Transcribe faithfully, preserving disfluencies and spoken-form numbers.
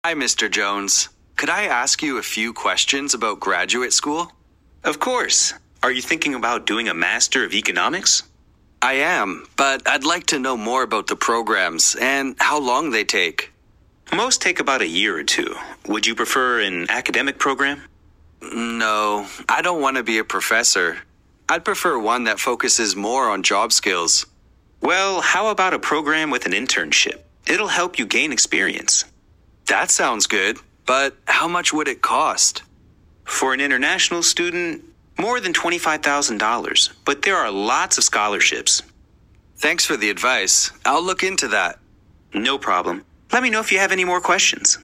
Hi, Mister Jones. Could I ask you a few questions about graduate school? Of course. Are you thinking about doing a Master of Economics? I am, but I'd like to know more about the programs and how long they take. Most take about a year or two. Would you prefer an academic program? No, I don't want to be a professor. I'd prefer one that focuses more on job skills. Well, how about a program with an internship? It'll help you gain experience. That sounds good, but how much would it cost? For an international student, more than twenty-five thousand dollars, but there are lots of scholarships. Thanks for the advice. I'll look into that. No problem. Let me know if you have any more questions.